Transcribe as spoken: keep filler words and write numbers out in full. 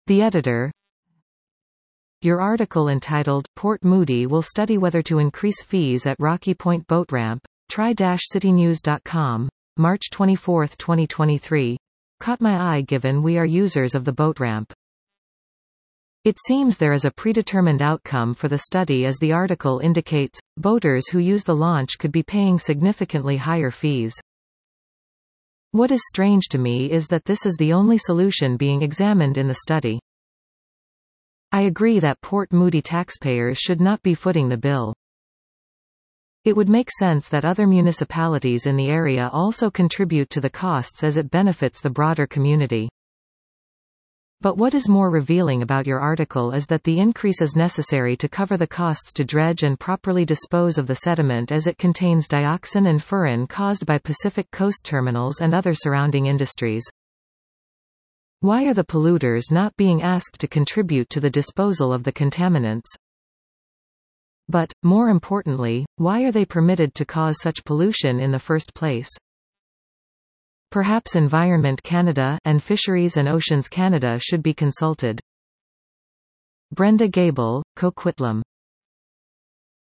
The editor. Your article entitled, Port Moody will study whether to increase fees at Rocky Point Boat Ramp, try city news dot com, March twenty-fourth twenty twenty-three, caught my eye given we are users of the boat ramp. It seems there is a predetermined outcome for the study, as the article indicates. Boaters who use the launch could be paying significantly higher fees. What is strange to me is that this is the only solution being examined in the study. I agree that Port Moody taxpayers should not be footing the bill. It would make sense that other municipalities in the area also contribute to the costs, as it benefits the broader community. But what is more revealing about your article is that the increase is necessary to cover the costs to dredge and properly dispose of the sediment, as it contains dioxin and furan caused by Pacific Coast terminals and other surrounding industries. Why are the polluters not being asked to contribute to the disposal of the contaminants? But, more importantly, why are they permitted to cause such pollution in the first place? Perhaps Environment Canada and Fisheries and Oceans Canada should be consulted. Brenda Gable, Coquitlam.